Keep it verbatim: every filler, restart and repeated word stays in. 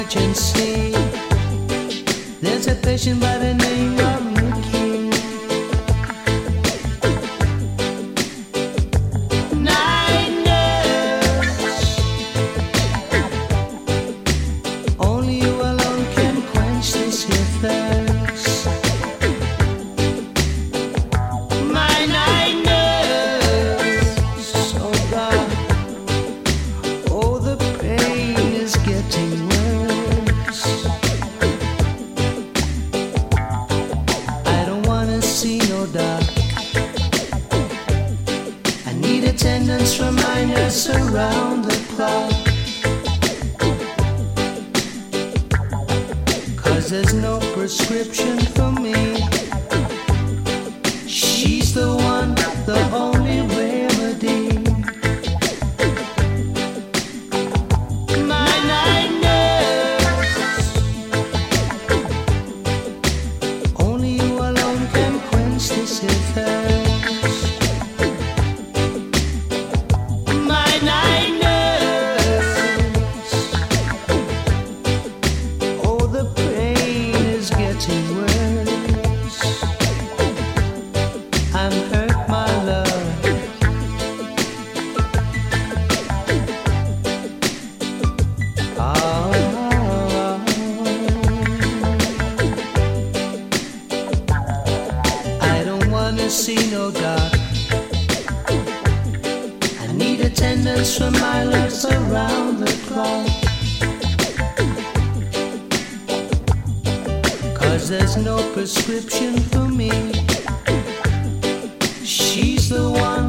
emergency. There's a patient by the name of Mickey. Night nurse, only you alone can quench this here thirst. My night nurse, oh God, oh the pain is getting worse. I don't wanna see no dark. I need attendance from my nurse around the clock. Cause there's no prescription for me. She's the one, the only remedy. My night nurse, only you alone can quench this here thirst. My night nurse, oh the pain is getting worse. I'm hurt, my love. Ah, I don't wanna see no dark. I need attendance from my nurse around the clock. Cause there's no prescription for me. She's the one.